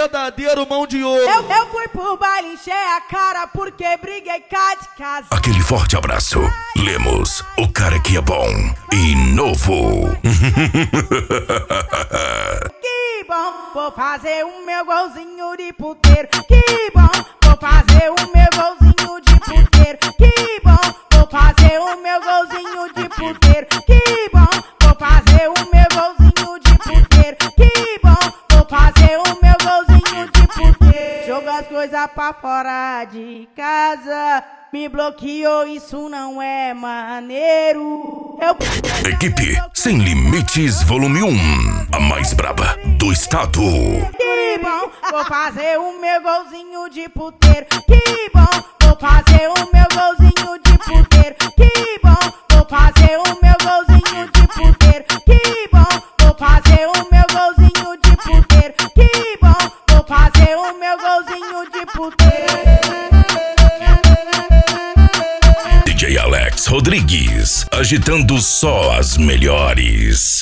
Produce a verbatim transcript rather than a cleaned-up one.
verdadeiro mão de ouro. Eu, eu fui pro baile, encher a cara porque briguei cá de casa. Aquele forte abraço. Lemos, o cara que é bom e novo. Que bom, vou fazer o meu golzinho de puteiro. Que bom, vou fazer o meu golzinho de puteiro. Que bom, vou fazer o meu golzinho de puteiro. Que bom, vou fazer o meu golzinho de puteiro. Que bom, vou fazer o meu golzinho de puteiro. Joga as coisas pra fora de casa. Me bloqueou, isso não é maneiro. Eu... Equipe Sem Limites Volume um. A mais braba do estado. Que bom, vou fazer o meu golzinho de puteiro. Que bom, vou fazer o meu golzinho de puteiro. Que bom, vou fazer o meu golzinho de puteiro. Que bom, vou fazer o meu golzinho de puteiro. Que bom, vou fazer o meu golzinho de puteiro. D J Alex Rodrigues, agitando só as melhores.